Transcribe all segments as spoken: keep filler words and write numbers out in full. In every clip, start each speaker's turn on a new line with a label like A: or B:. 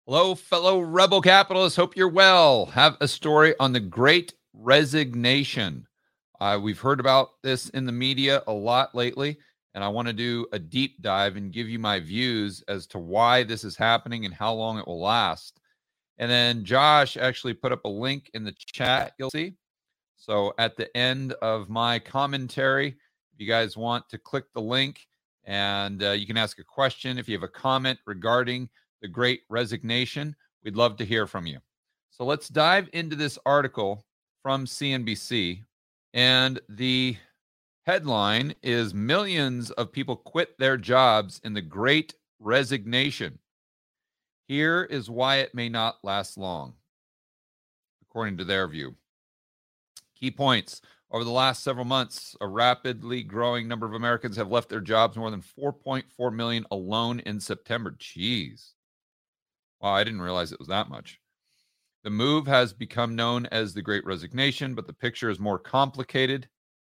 A: Hello, fellow rebel capitalists. Hope you're well. Have a story on the Great Resignation. Uh, we've heard about this in the media a lot lately, and I want to do a deep dive and give you my views as to why this is happening and how long it will last. And then Josh actually put up a link in the chat, you'll see. So at the end of my commentary, if you guys want to click the link and uh, you can ask a question. If you have a comment regarding the Great Resignation, we'd love to hear from you. So let's dive into this article from C N B C. And the headline is Millions of People Quit Their Jobs in the Great Resignation. Here is why it may not last long, according to their view. Key points. Over the last several months, a rapidly growing number of Americans have left their jobs, more than four point four million alone in September. Jeez. Wow, I didn't realize it was that much. The move has become known as the Great Resignation, but the picture is more complicated.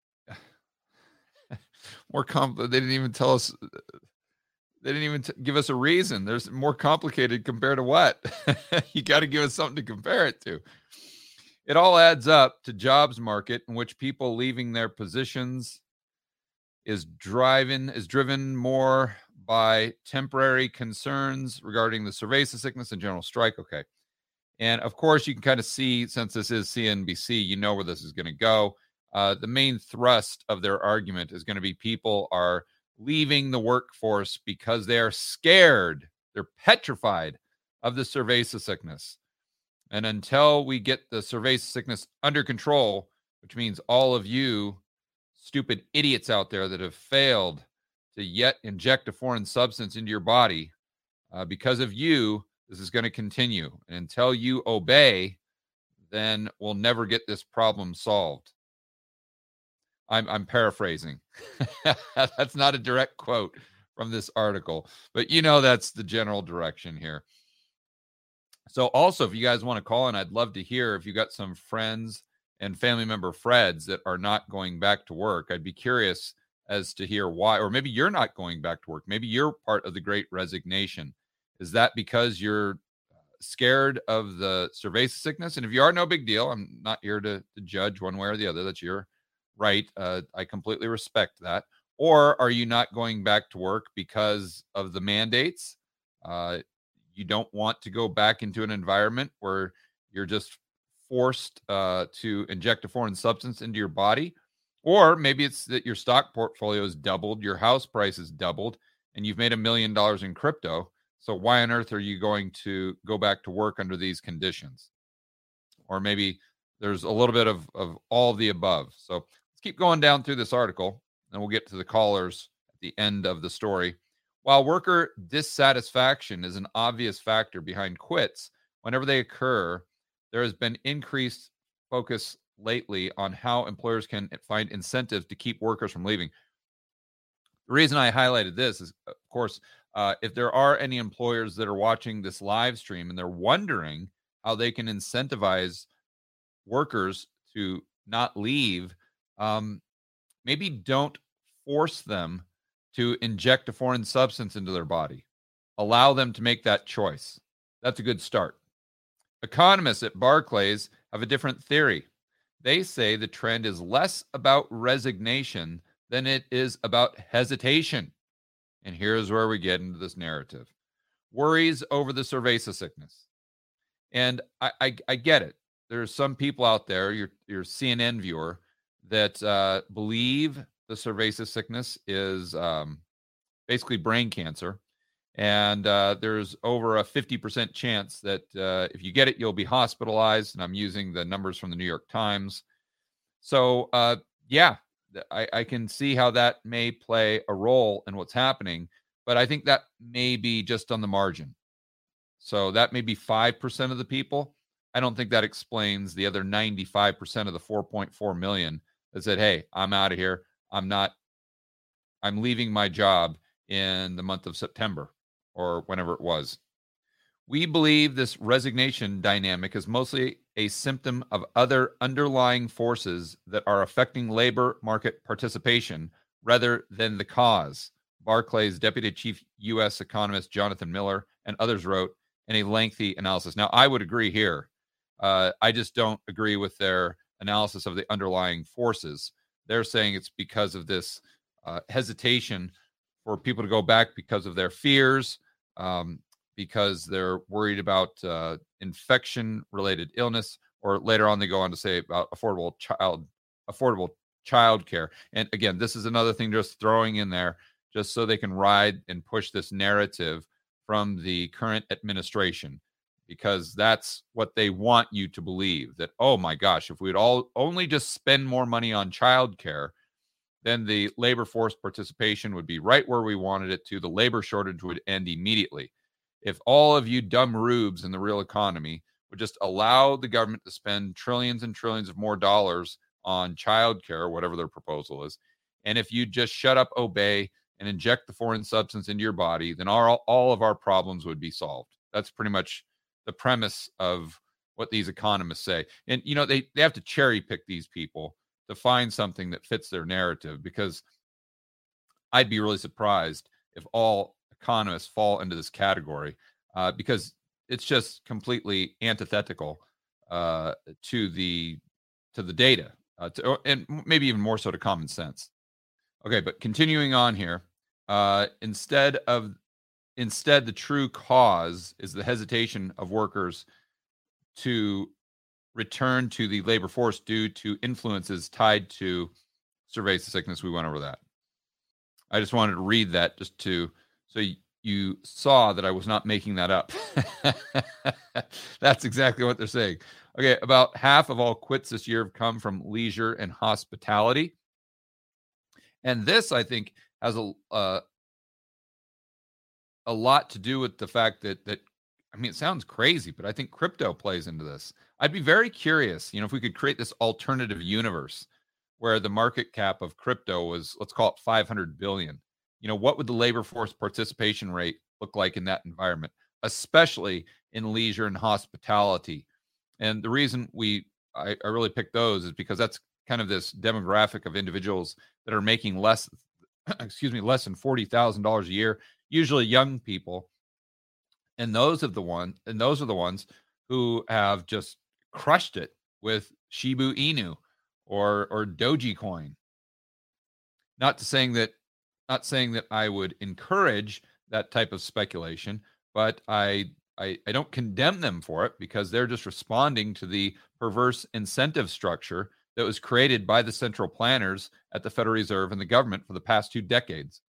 A: more complicated. They didn't even tell us. They didn't even t- give us a reason. There's more complicated compared to what? You got to give us something to compare it to. It all adds up to jobs market in which people leaving their positions is driving is driven more by temporary concerns regarding the cerveza sickness and general strike. Okay. And of course, you can kind of see, since this is C N B C, you know where this is going to go. Uh, the main thrust of their argument is going to be people are leaving the workforce because they are scared. They're petrified of the cerveza sickness. And until we get the cerveza sickness under control, which means all of you stupid idiots out there that have failed to yet inject a foreign substance into your body, uh, because of you, this is going to continue. And until you obey, then we'll never get this problem solved. I'm, I'm paraphrasing. That's not a direct quote from this article, but you know that's the general direction here. So also, if you guys want to call in, I'd love to hear if you got some friends and family member Freds that are not going back to work. I'd be curious as to hear why, or maybe you're not going back to work. Maybe you're part of the Great Resignation. Is that because you're scared of the cerveza sickness? And if you are, no big deal. I'm not here to, to judge one way or the other. That's your right. Uh, I completely respect that. Or are you not going back to work because of the mandates? Uh, You don't want to go back into an environment where you're just forced uh, to inject a foreign substance into your body. Or maybe it's that your stock portfolio has doubled, your house price has doubled, and you've made a million dollars in crypto. So why on earth are you going to go back to work under these conditions? Or maybe there's a little bit of, of all of the above. So let's keep going down through this article, and we'll get to the callers at the end of the story. While worker dissatisfaction is an obvious factor behind quits, whenever they occur, there has been increased focus lately on how employers can find incentives to keep workers from leaving. The reason I highlighted this is, of course, uh, if there are any employers that are watching this live stream and they're wondering how they can incentivize workers to not leave, um, maybe don't force them to inject a foreign substance into their body. Allow them to make that choice. That's a good start. Economists at Barclays have a different theory. They say the trend is less about resignation than it is about hesitation. And here's where we get into this narrative. Worries over the cerveza sickness. And I, I, I get it. There's some people out there, your, your C N N viewer, that uh, believe the cerveza sickness is um, basically brain cancer. And uh, there's over a fifty percent chance that uh, if you get it, you'll be hospitalized. And I'm using the numbers from the New York Times. So, uh, yeah, I, I can see how that may play a role in what's happening. But I think that may be just on the margin. So that may be five percent of the people. I don't think that explains the other ninety-five percent of the four point four million that said, hey, I'm out of here. I'm not, I'm leaving my job in the month of September or whenever it was. We believe this resignation dynamic is mostly a symptom of other underlying forces that are affecting labor market participation rather than the cause, Barclays Deputy Chief U S Economist Jonathan Miller and others wrote and a lengthy analysis. Now, I would agree here. Uh, I just don't agree with their analysis of the underlying forces. They're saying it's because of this uh, hesitation for people to go back because of their fears, um, because they're worried about uh, infection-related illness, or later on they go on to say about affordable child affordable child care. And again, this is another thing just throwing in there just so they can ride and push this narrative from the current administration, because that's what they want you to believe, that, oh my gosh, if we'd all only just spend more money on childcare, then the labor force participation would be right where we wanted it to. The labor shortage would end immediately. If all of you dumb rubes in the real economy would just allow the government to spend trillions and trillions of more dollars on childcare, whatever their proposal is, and if you just shut up, obey, and inject the foreign substance into your body, then all, all of our problems would be solved. That's pretty much the premise of what these economists say. And, you know, they, they have to cherry pick these people to find something that fits their narrative, because I'd be really surprised if all economists fall into this category, uh, because it's just completely antithetical uh, to the to the data, uh, to, and maybe even more so to common sense. Okay, but continuing on here, uh, instead of instead the true cause is the hesitation of workers to return to the labor force due to influences tied to surveys of sickness. We went over that. I just wanted to read that just to so you, you saw that I was not making that up. That's exactly what they're saying. Okay, about half of all quits this year have come from leisure and hospitality. And this, I think, has a uh, a lot to do with the fact that that I mean, it sounds crazy, but I think crypto plays into this. I'd be very curious, you know, if we could create this alternative universe where the market cap of crypto was, let's call it five hundred billion. You know, what would the labor force participation rate look like in that environment, especially in leisure and hospitality? And the reason we I, I really picked those is because that's kind of this demographic of individuals that are making less, excuse me, less than forty thousand dollars a year, usually young people. And those of the one, and those are the ones who have just crushed it with Shiba Inu or or Dogecoin. Not to saying that, not saying that I would encourage that type of speculation, but I, I I don't condemn them for it, because they're just responding to the perverse incentive structure that was created by the central planners at the Federal Reserve and the government for the past two decades.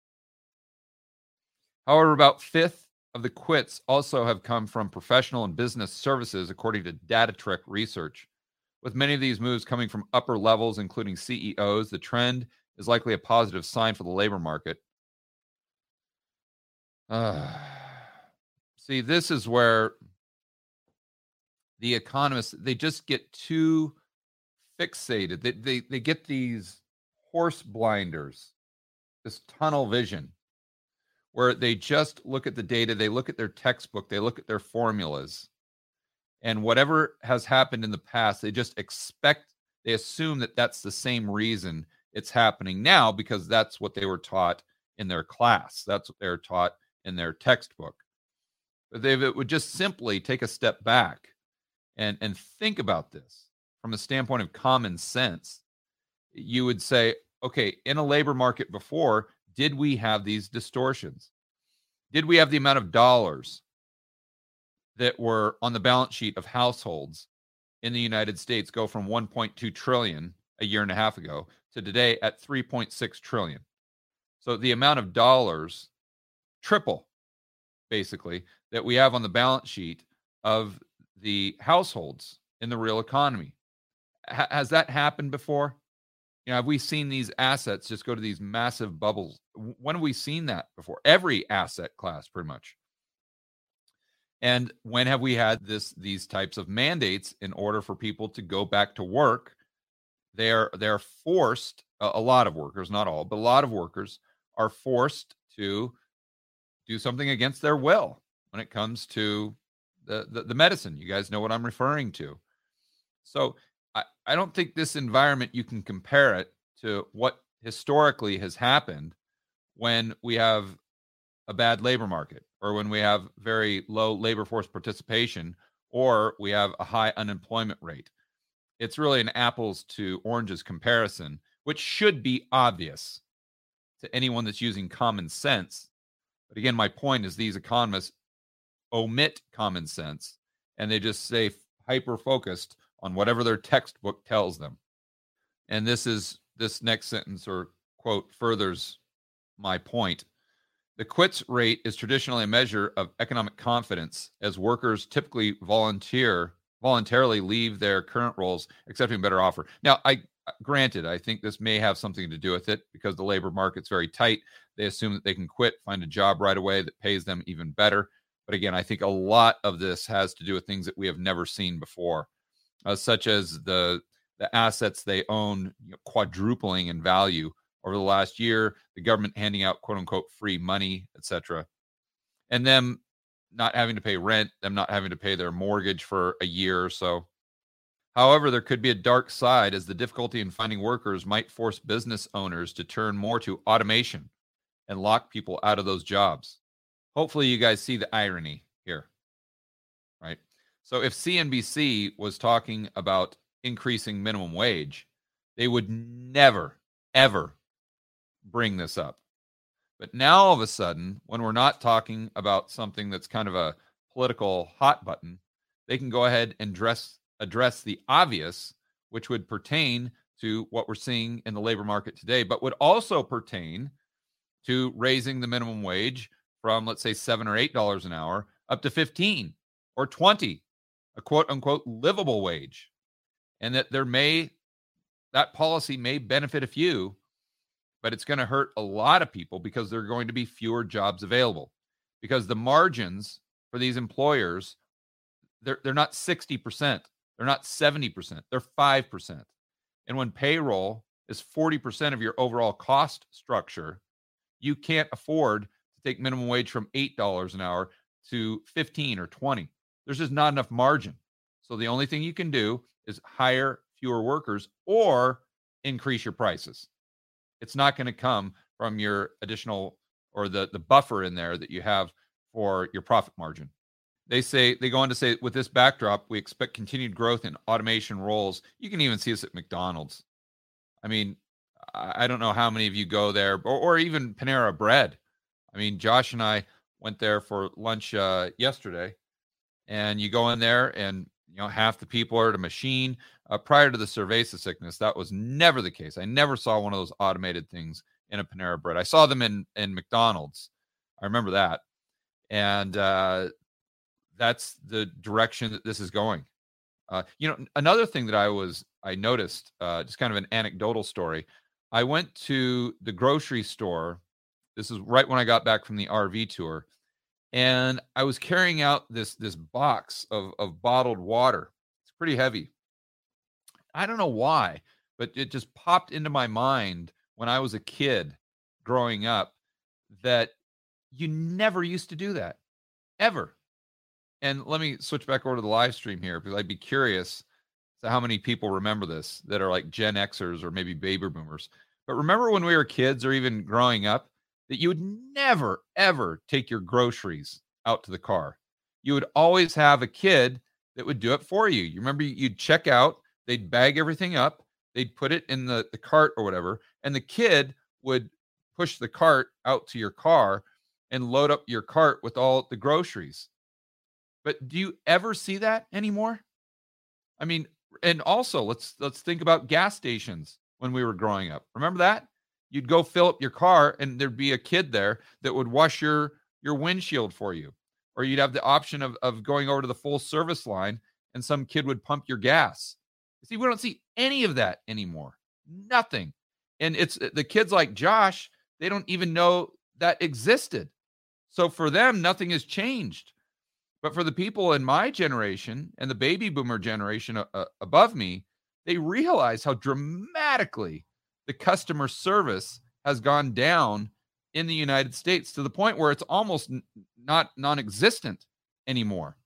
A: However, about fifth of the quits also have come from professional and business services, according to DataTrick research. With many of these moves coming from upper levels, including C E Os, the trend is likely a positive sign for the labor market. Uh, see, this is where the economists, they just get too fixated. They, they, they get these horse blinders, this tunnel vision, where they just look at the data, they look at their textbook, they look at their formulas, and whatever has happened in the past, they just expect, they assume that that's the same reason it's happening now, because that's what they were taught in their class. That's what they're taught in their textbook. But they would just simply take a step back and, and think about this from a standpoint of common sense. You would say, okay, in a labor market before, did we have these distortions? Did we have the amount of dollars that were on the balance sheet of households in the United States go from one point two trillion a year and a half ago to today at three point six trillion? So the amount of dollars triple, basically, that we have on the balance sheet of the households in the real economy. H- has that happened before? You know, have we seen these assets just go to these massive bubbles? When have we seen that before? Every asset class, pretty much. And when have we had this these types of mandates in order for people to go back to work? They're they're forced, a, a lot of workers, not all, but a lot of workers are forced to do something against their will when it comes to the, the, the medicine. You guys know what I'm referring to. So I, I don't think this environment, you can compare it to what historically has happened when we have a bad labor market. or when we have very low labor force participation, or we have a high unemployment rate. It's really an apples to oranges comparison, which should be obvious to anyone that's using common sense. But again, my point is these economists omit common sense and they just stay hyper focused on whatever their textbook tells them. And this is this next sentence or quote furthers my point. The quits rate is traditionally a measure of economic confidence, as workers typically volunteer voluntarily leave their current roles, accepting a better offer. Now, I granted, I think this may have something to do with it because the labor market's very tight. They assume that they can quit, find a job right away that pays them even better. But again, I think a lot of this has to do with things that we have never seen before, uh, such as the the assets they own, you know, quadrupling in value over the last year, the government handing out quote unquote free money, et cetera. And them not having to pay rent, them not having to pay their mortgage for a year or so. However, there could be a dark side as the difficulty in finding workers might force business owners to turn more to automation and lock people out of those jobs. Hopefully you guys see the irony here, right? So if C N B C was talking about increasing minimum wage, they would never, ever bring this up. But now all of a sudden, when we're not talking about something that's kind of a political hot button, they can go ahead and address address the obvious, which would pertain to what we're seeing in the labor market today, but would also pertain to raising the minimum wage from, let's say, seven or eight dollars an hour up to fifteen or twenty, a quote unquote livable wage. And that there may that policy may benefit a few, but it's going to hurt a lot of people because there are going to be fewer jobs available. Because the margins for these employers, they're they're not sixty percent, they're not seventy percent, they're five percent. And when payroll is forty percent of your overall cost structure, you can't afford to take minimum wage from eight dollars an hour to fifteen or twenty. There's just not enough margin. So the only thing you can do is hire fewer workers or increase your prices. It's not going to come from your additional or the, the buffer in there that you have for your profit margin. They say, they go on to say, with this backdrop, we expect continued growth in automation roles. You can even see this at McDonald's. I mean, I don't know how many of you go there, or, or even Panera Bread. I mean, Josh and I went there for lunch uh, yesterday, and you go in there and, you know, half the people are at a machine. Uh, prior to the Cerveza sickness, that was never the case. I never saw one of those automated things in a Panera Bread. I saw them in, in McDonald's. I remember that. And uh, that's the direction that this is going. Uh, you know, another thing that I was, I noticed, uh, just kind of an anecdotal story. I went to the grocery store. This is right when I got back from the R V tour. And I was carrying out this, this box of, of bottled water. It's pretty heavy. I don't know why, but it just popped into my mind when I was a kid growing up that you never used to do that, ever. And let me switch back over to the live stream here because I'd be curious to how many people remember this that are like Gen Xers or maybe baby boomers. But remember when we were kids or even growing up that you would never, ever take your groceries out to the car. You would always have a kid that would do it for you. You remember you'd check out, they'd bag everything up, they'd put it in the, the cart or whatever, and the kid would push the cart out to your car and load up your cart with all the groceries. But do you ever see that anymore? I mean, and also let's let's think about gas stations when we were growing up. Remember that? You'd go fill up your car and there'd be a kid there that would wash your your windshield for you. Or you'd have the option of, of going over to the full service line and some kid would pump your gas. See, we don't see any of that anymore. Nothing. And it's the kids like Josh, they don't even know that existed. So for them, nothing has changed. But for the people in my generation and the baby boomer generation uh, above me, they realize how dramatically the customer service has gone down in the United States to the point where it's almost n- not non-existent anymore.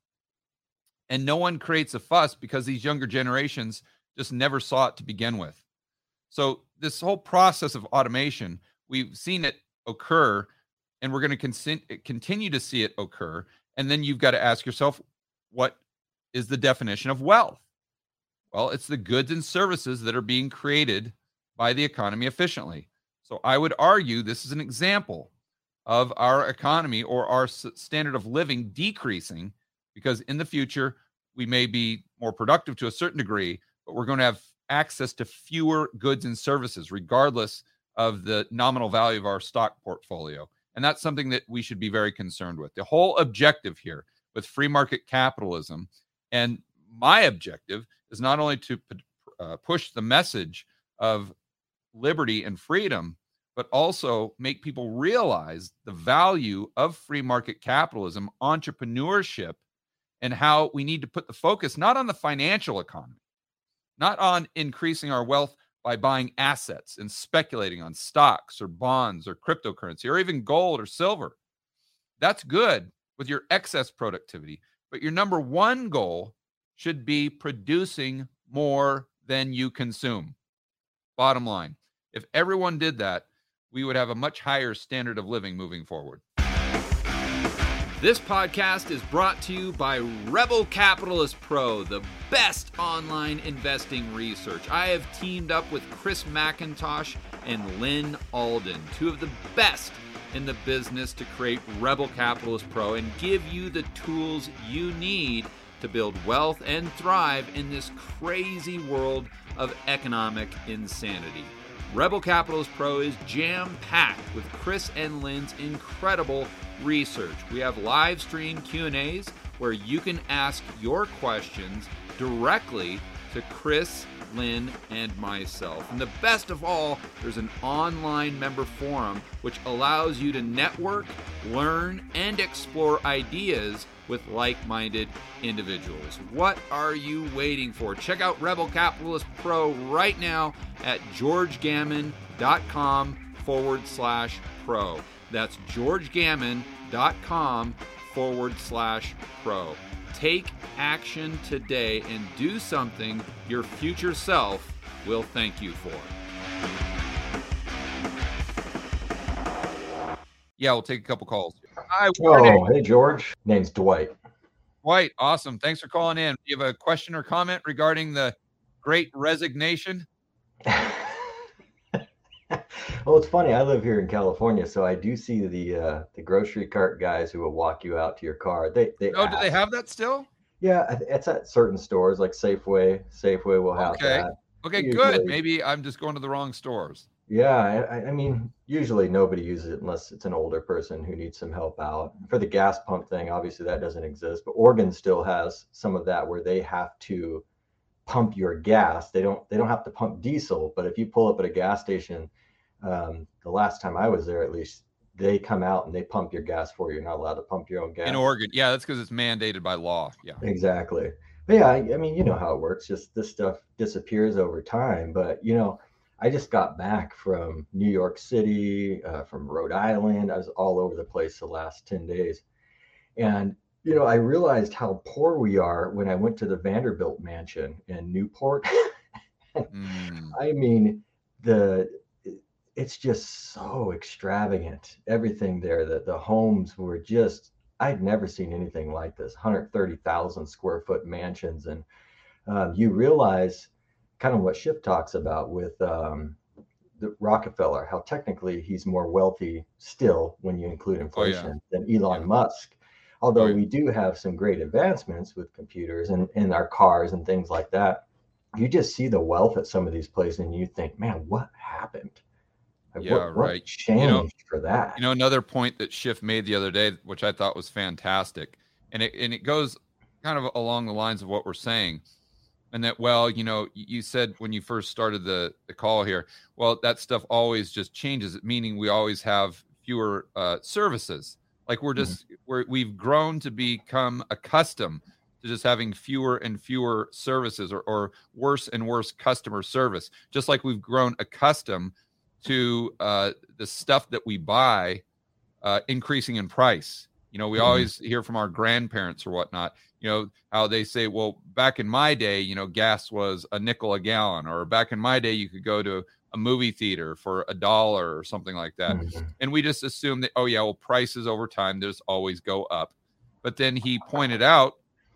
A: And no one creates a fuss because these younger generations just never saw it to begin with. So this whole process of automation, we've seen it occur and we're going to con- continue to see it occur. And then you've got to ask yourself, what is the definition of wealth? Well, it's the goods and services that are being created by the economy efficiently. So I would argue this is an example of our economy or our standard of living decreasing, because in the future, we may be more productive to a certain degree, but we're going to have access to fewer goods and services, regardless of the nominal value of our stock portfolio. And that's something that we should be very concerned with. The whole objective here with free market capitalism, and my objective is not only to uh, push the message of liberty and freedom, but also make people realize the value of free market capitalism, entrepreneurship, and how we need to put the focus not on the financial economy, not on increasing our wealth by buying assets and speculating on stocks or bonds or cryptocurrency or even gold or silver. That's good with your excess productivity, but your number one goal should be producing more than you consume. Bottom line, if everyone did that, we would have a much higher standard of living moving forward.
B: This podcast is brought to you by Rebel Capitalist Pro, the best online investing research. I have teamed up with Chris McIntosh and Lynn Alden, two of the best in the business, to create Rebel Capitalist Pro and give you the tools you need to build wealth and thrive in this crazy world of economic insanity. Rebel Capitalist Pro is jam-packed with Chris and Lynn's incredible research. We have live stream Q and A's where you can ask your questions directly to Chris, Lynn, and myself. And the best of all, there's an online member forum which allows you to network, learn, and explore ideas with like-minded individuals. What are you waiting for? Check out Rebel Capitalist Pro right now at georgegammon.com forward slash pro. That's georgegammon.com forward slash pro. Take action today and do something your future self will thank you for.
A: Yeah, we'll take a couple calls. Hi,
C: oh, hey, George. Name's Dwight.
A: Dwight, awesome. Thanks for calling in. Do you have a question or comment regarding the Great Resignation?
C: Well, it's funny. I live here in California, so I do see the uh, the grocery cart guys who will walk you out to your car. They they
A: oh,
C: ask.
A: Do they have that still?
C: Yeah, it's at certain stores like Safeway. Safeway will have
A: okay.
C: that.
A: Okay, usually, good. Maybe I'm just going to the wrong stores.
C: Yeah, I, I mean, usually nobody uses it unless it's an older person who needs some help out. For the gas pump thing, obviously that doesn't exist, but Oregon still has some of that where they have to pump your gas. They don't they don't have to pump diesel, but if you pull up at a gas station, um, the last time I was there, at least, they come out and they pump your gas for you. You're not allowed to pump your own gas.
A: In Oregon, yeah, that's because it's mandated by law. Yeah,
C: exactly. But yeah, I, I mean, you know how it works. Just this stuff disappears over time. But you know, I just got back from New York City, uh, from Rhode Island. I was all over the place the last ten days. And, you know, I realized how poor we are when I went to the Vanderbilt mansion in Newport. mm. I mean, the it's just so extravagant. Everything there, the, the homes were just, I'd never seen anything like this, one hundred thirty thousand square foot mansions. And um, you realize kind of what Schiff talks about with um, the Rockefeller, how technically he's more wealthy still when you include inflation oh, yeah. than Elon yeah. Musk. Although oh, yeah. we do have some great advancements with computers and in our cars and things like that. You just see the wealth at some of these places and you think, man, what happened?
A: Yeah,
C: what, what
A: right.
C: changed
A: you know,
C: for that?
A: You know, another point that Schiff made the other day, which I thought was fantastic, and it and it goes kind of along the lines of what we're saying. And that, well, you know, you said when you first started the, the call here, well, that stuff always just changes, meaning we always have fewer uh, services. Like we're just, mm-hmm. we're, we've grown to become accustomed to just having fewer and fewer services or, or worse and worse customer service. Just like we've grown accustomed to uh, the stuff that we buy uh, increasing in price. You know, we
C: Mhm.
A: always hear from our grandparents or whatnot, you know, how they say, well, back in my day, you know, gas was a nickel a gallon, or back in my day, you could go to a movie theater for a dollar or something like that.
C: Mhm.
A: And we just assume that, oh, yeah, well, prices over time, there's always go up. But then he pointed out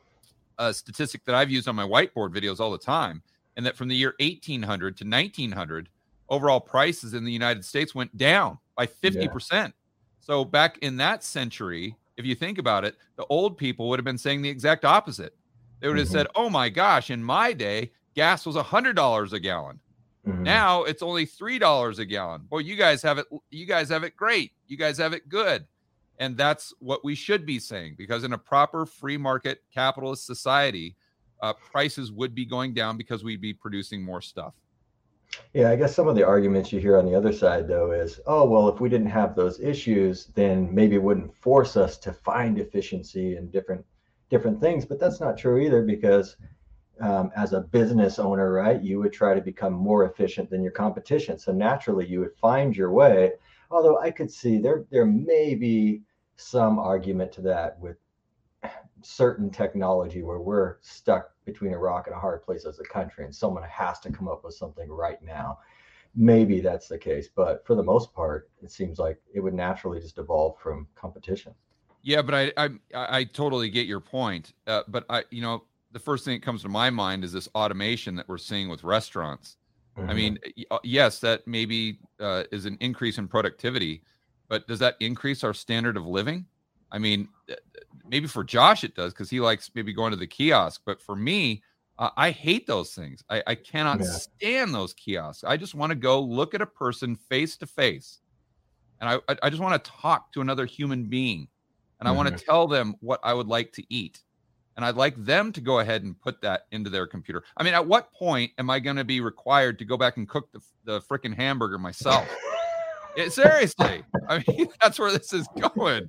A: a statistic that I've used on my whiteboard videos all the time, and that from the year eighteen hundred to nineteen hundred, overall prices in the United States went down by fifty percent. So back in that century, if you think about it, the old people would have been saying the exact opposite. They would have
C: Mhm.
A: said, oh my gosh, in my day, gas was one hundred dollars a gallon.
C: Mhm.
A: Now it's only three dollars a gallon. Boy, you guys have it. You guys have it great. You guys have it good. And that's what we should be saying, because in a proper free market capitalist society, uh, prices would be going down because we'd be producing more stuff.
C: Yeah, I guess some of the arguments you hear on the other side, though, is, oh, well, if we didn't have those issues, then maybe it wouldn't force us to find efficiency and different different things. But that's not true either, because um, as a business owner, right, you would try to become more efficient than your competition. So naturally, you would find your way. Although I could see there there may be some argument to that with certain technology where we're stuck between a rock and a hard place as a country, and someone has to come up with something right now. Maybe that's the case, but for the most part, it seems like it would naturally just evolve from competition.
A: Yeah, but I I, I totally get your point. Uh, but I, you know, the first thing that comes to my mind is this automation that we're seeing with restaurants.
C: Mhm.
A: I mean, y- yes, that maybe uh, is an increase in productivity, but does that increase our standard of living? I mean, uh, maybe for Josh it does, because he likes maybe going to the kiosk. But for me, uh, I hate those things. I, I cannot
C: Yeah.
A: stand those kiosks. I just want to go look at a person face to face, and I I- I just want to talk to another human being, and I want
C: Mhm.
A: to tell them what I would like to eat. And I'd like them to go ahead and put that into their computer. I mean, at what point am I going to be required to go back and cook the, the freaking hamburger myself? Yeah, seriously. I mean, that's where this is going.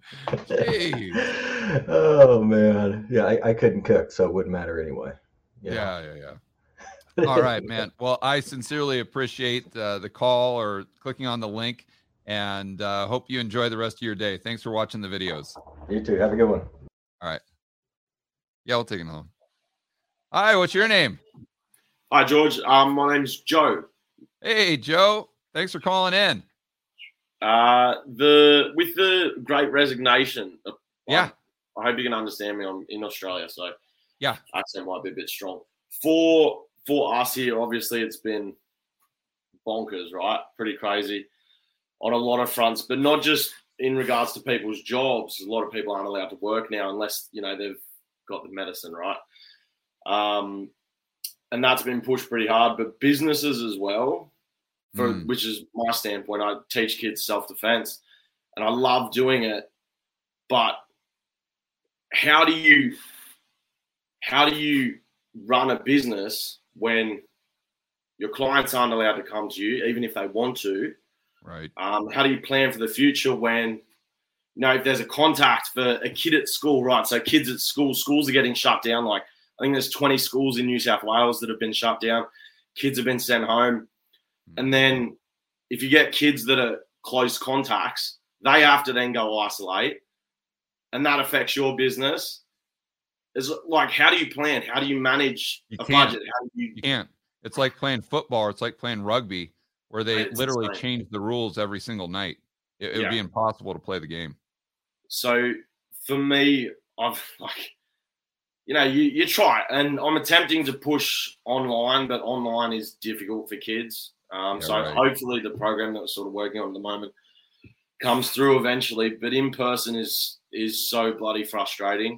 A: Jeez.
C: Oh man, yeah, I, I couldn't cook, so it wouldn't matter anyway. You know?
A: Yeah, yeah, yeah. All right, man. Well, I sincerely appreciate uh, the call or clicking on the link, and uh, hope you enjoy the rest of your day. Thanks for watching the videos.
C: You too. Have a good one.
A: All right. Yeah, we'll take it home. Hi, what's your name?
D: Hi, George. Um, my name's Joe.
A: Hey, Joe. Thanks for calling in.
D: Uh, the with the Great Resignation.
A: Yeah.
D: I, I hope you can understand me. I'm in Australia, so
A: yeah,
D: accent might be a bit strong. For for us here, obviously, it's been bonkers, right? Pretty crazy on a lot of fronts, but not just in regards to people's jobs. A lot of people aren't allowed to work now unless you know they've got the medicine, right? Um, and that's been pushed pretty hard, but businesses as well, for mm. which is my standpoint. I teach kids self-defense and I love doing it, but how do you, how do you run a business when your clients aren't allowed to come to you, even if they want to?
A: Right.
D: Um, how do you plan for the future when, you know, if there's a contact for a kid at school, right? So kids at school, schools are getting shut down. Like I think there's twenty schools in New South Wales that have been shut down. Kids have been sent home. And then if you get kids that are close contacts, they have to then go isolate. And that affects your business. It's like, how do you plan? How do you manage
A: you
D: a
A: can't.
D: budget? How do you...
A: you can't. It's like playing football. Or it's like playing rugby, where they
D: it's
A: literally
D: insane.
A: change the rules every single night. It, it
D: yeah.
A: would be impossible to play the game.
D: So for me, I've like, you know, you, you try it, and I'm attempting to push online, but online is difficult for kids. Um,
A: Yeah,
D: so
A: right.
D: hopefully the program that we're sort of working on at the moment comes through eventually, but in person is, is so bloody frustrating.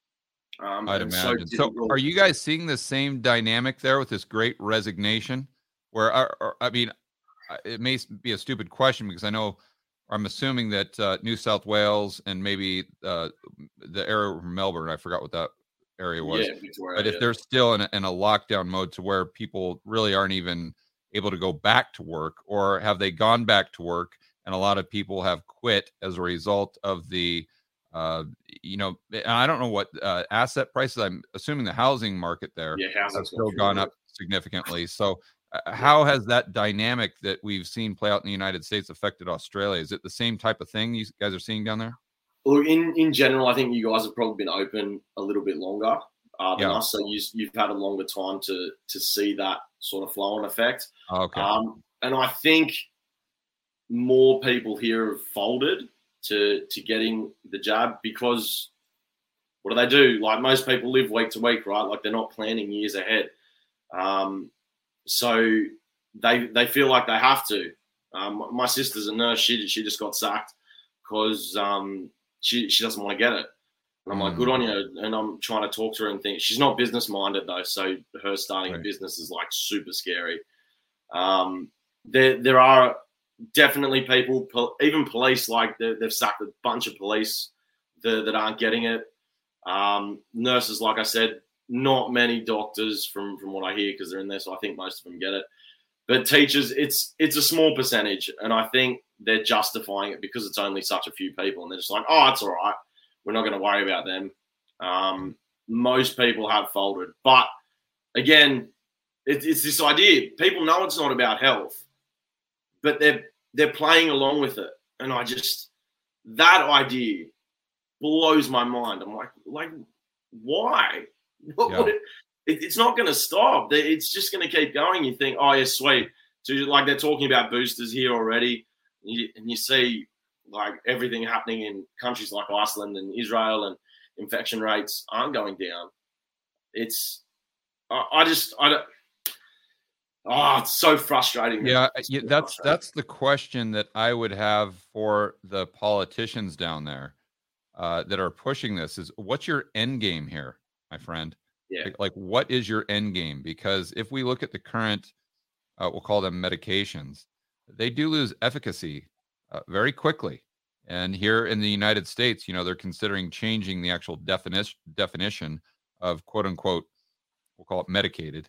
D: Um,
A: I'd
D: and
A: imagine. So,
D: difficult.
A: are you guys seeing the same dynamic there with this Great Resignation? Where, are, are- I mean, it may be a stupid question because I know, I'm assuming that uh, New South Wales and maybe uh, the area of Melbourne, I forgot what that area was.
D: Yeah, Victoria,
A: But if
D: yeah.
A: they're still in a, in a lockdown mode to where people really aren't even able to go back to work, or have they gone back to work and a lot of people have quit as a result of the, uh, you know, and I don't know what uh, asset prices, I'm assuming the housing market there
D: Yeah,
A: has
D: housing's
A: still
D: gone
A: gone
D: through
A: up significantly. So uh, how has that dynamic that we've seen play out in the United States affected Australia? Is it the same type of thing you guys are seeing down there?
D: look, in, in general, I think you guys have probably been open a little bit longer uh, than
A: Yeah.
D: us. So you, you've had a longer time to to see that sort of flow-on effect.
A: Okay.
D: Um, and I think more people here have folded to to getting the jab because what do they do? Like most people live week to week, right? Like they're not planning years ahead. Um, so they they feel like they have to. Um, my sister's a nurse. She she just got sacked because um, she she doesn't want to get it. And I'm like,
A: Mm.
D: good on you. And I'm trying to talk to her and think she's not business minded though. So her starting
A: Right.
D: a business is like super scary. Um, there there are definitely people, even police, like they've sacked a bunch of police that, that aren't getting it. Um, nurses, like I said, not many doctors from, from what I hear because they're in there. So I think most of them get it. But teachers, it's it's a small percentage. And I think they're justifying it because it's only such a few people. And they're just like, oh, it's all right. We're not going to worry about them. Um, most people have folded. But again, it, it's this idea. People know it's not about health, but they're they're playing along with it. And I just, that idea blows my mind. I'm like, like, why? What,
A: Yeah.
D: what it, it, it's not going to stop. It's just going to keep going. You think, oh, yeah, sweet. So like they're talking about boosters here already. And you, and you see like everything happening in countries like Iceland and Israel, and infection rates aren't going down. It's, I, I just, I don't, oh, it's so frustrating.
A: Yeah,
D: It's
A: yeah,
D: so
A: that's
D: frustrating.
A: that's the question that I would have for the politicians down there uh, that are pushing this is, what's your end game here, my friend?
D: Yeah.
A: Like, like, what is your end game? Because if we look at the current, uh, we'll call them medications, they do lose efficacy uh, very quickly. And here in the United States, you know, they're considering changing the actual definition definition of quote unquote, we'll call it medicated.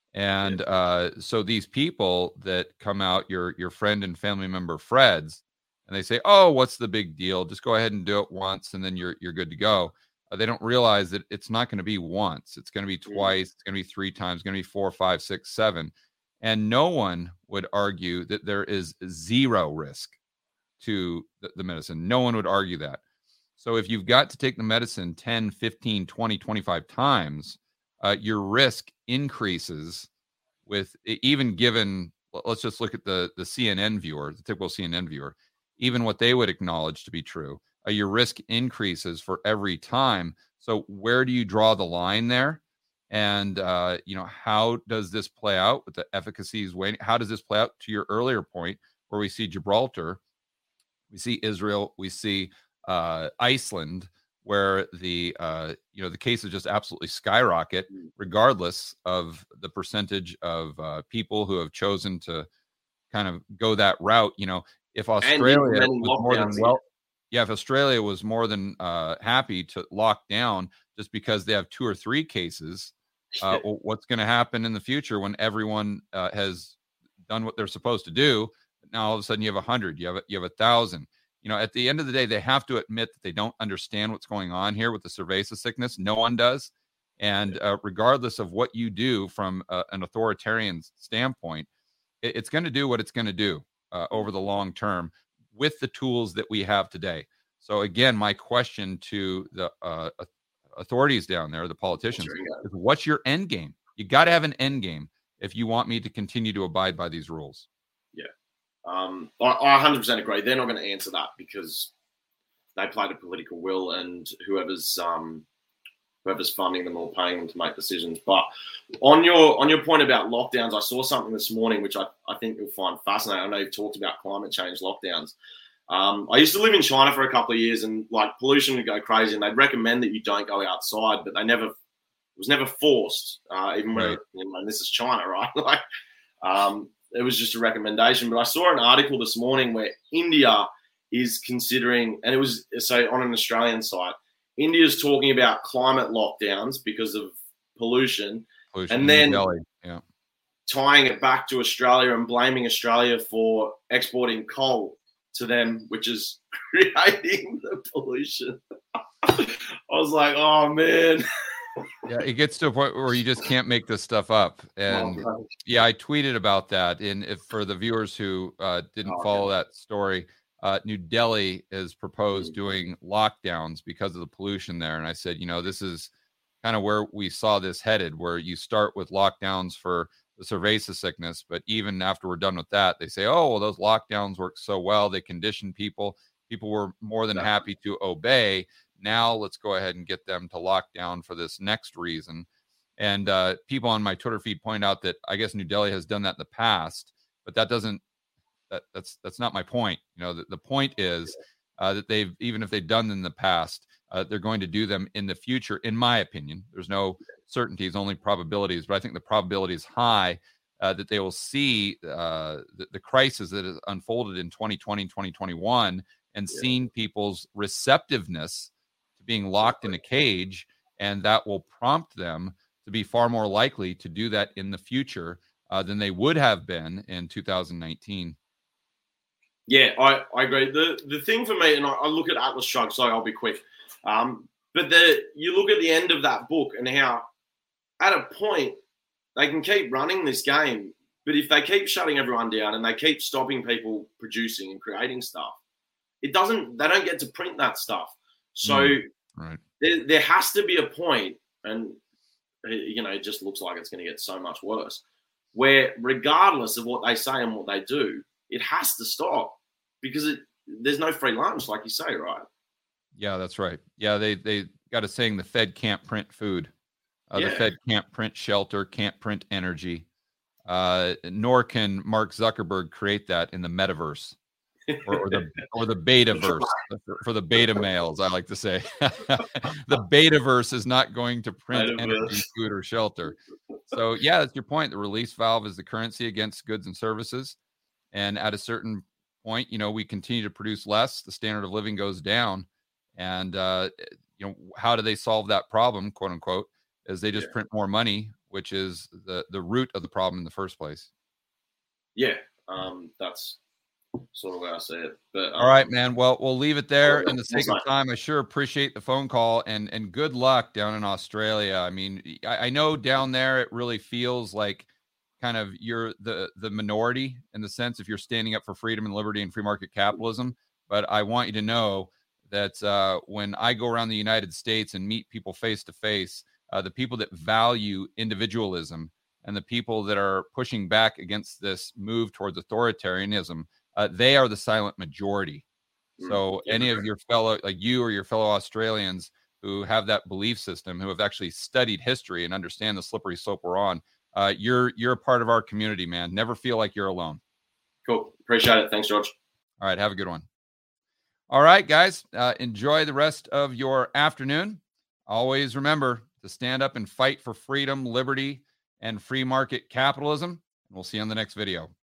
A: And uh, so these people that come out, your your friend and family member Fred's, and they say, "Oh, what's the big deal? Just go ahead and do it once, and then you're you're good to go." Uh, they don't realize that it's not going to be once; it's going to be twice, it's going to be three times, it's going to be four, five, six, seven, and no one would argue that there is zero risk to the, the medicine. No one would argue that. So if you've got to take the medicine ten, fifteen, twenty, twenty-five times, uh, your risk increases with even given, let's just look at the, the C N N viewer, the typical C N N viewer, even what they would acknowledge to be true, uh, your risk increases for every time. So where do you draw the line there? And, uh, you know, how does this play out with the efficacies waning? How does this play out to your earlier point where we see Gibraltar, we see Israel, we see uh, Iceland, where the uh, you know the cases just absolutely skyrocket, regardless of the percentage of uh, people who have chosen to kind of go that route. You know, if Australia was more than well, yeah, if Australia was more than uh, happy to lock down just because they have two or three cases, uh, well, what's going to happen in the future when everyone uh, has done what they're supposed to do? Now all of a sudden you have a hundred, you have a, you have a thousand. You know, at the end of the day, they have to admit that they don't understand what's going on here with the cerveza sickness. No one does. And uh, regardless of what you do from uh, an authoritarian standpoint, it, it's going to do what it's going to do uh, over the long term with the tools that we have today. So again, my question to the uh, authorities down there, the politicians, is what's your end game? You got to have an end game if you want me to continue to abide by these rules.
D: Yeah. Um, I, I one hundred percent agree. They're not going to answer that because they play the political will, and whoever's um, whoever's funding them or paying them to make decisions. But on your on your point about lockdowns, I saw something this morning which I, I think you'll find fascinating. I know you've talked about climate change lockdowns. Um, I used to live in China for a couple of years, and like pollution would go crazy, and they'd recommend that you don't go outside, but they never it was never forced. Uh, even when
A: Right.
D: you know, and this is China, right? like. Um, It was just a recommendation, but I saw an article this morning where India is considering, and it was so on an Australian site, India is talking about climate lockdowns because of pollution,
A: Pollution
D: and
A: in
D: then
A: Delhi. Yeah.
D: tying it back to Australia and blaming Australia for exporting coal to them, which is creating the pollution. I was like, oh man.
A: Yeah, it gets to a point where you just can't make this stuff up. And yeah, I tweeted about that. And if for the viewers who uh, didn't
D: Oh,
A: follow
D: okay.
A: that story, uh, New Delhi has proposed doing lockdowns because of the pollution there. And I said, you know, this is kind of where we saw this headed, where you start with lockdowns for the cerveza sickness, but even after we're done with that, they say, oh, well, those lockdowns work so well. They conditioned people. People were more than happy to obey. Now let's go ahead and get them to lock down for this next reason. And uh, people on my Twitter feed point out that I guess New Delhi has done that in the past, but that doesn't, that that's, that's not my point. You know, the, the point is uh, that they've, even if they've done them in the past, uh, they're going to do them in the future. In my opinion, there's no certainties, only probabilities, but I think the probability is high uh, that they will see uh, the, the crisis that has unfolded in twenty twenty, twenty twenty-one and yeah. seen people's receptiveness to being locked in a cage, and that will prompt them to be far more likely to do that in the future uh, than they would have been in two thousand nineteen.
D: Yeah, I, I agree. The the thing for me, and I, I look at Atlas Shrugged, so I'll be quick. Um, but the you look at the end of that book and how at a point they can keep running this game, but if they keep shutting everyone down and they keep stopping people producing and creating stuff, it doesn't. They don't get to print that stuff. So mm, right. there, there has to be a point, and you know, it just looks like it's going to get so much worse, where regardless of what they say and what they do, it has to stop because it, there's no free lunch, like you say, right?
A: Yeah, that's right. Yeah, they they got a saying: the Fed can't print food. Uh, yeah. The Fed can't print shelter, can't print energy, uh, nor can Mark Zuckerberg create that in the metaverse or, or the or the betaverse for, for the beta males. I like to say the betaverse is not going to print energy, food, or shelter. So yeah, that's your point. The release valve is the currency against goods and services, and at a certain point, you know, we continue to produce less. The standard of living goes down, and uh, you know, how do they solve that problem, quote unquote? Is they just yeah. print more money, which is the, the root of the problem in the first place.
D: Yeah, um, that's sort of where I say it. But, um,
A: all right, man. Well, we'll leave it there. In the sake of time, I sure appreciate the phone call, and and good luck down in Australia. I mean, I, I know down there it really feels like kind of you're the the minority in the sense if you're standing up for freedom and liberty and free market capitalism. But I want you to know that uh, when I go around the United States and meet people face to face, Uh, the people that value individualism and the people that are pushing back against this move towards authoritarianism, uh, they are the silent majority. So yeah, any of your fellow, like you or your fellow Australians who have that belief system, who have actually studied history and understand the slippery slope we're on, uh, you're you're a part of our community, man. Never feel like you're alone.
D: Cool. Appreciate it. Thanks, George.
A: All right. Have a good one. All right, guys. Uh, enjoy the rest of your afternoon. Always remember to stand up and fight for freedom, liberty, and free market capitalism. And we'll see you on the next video.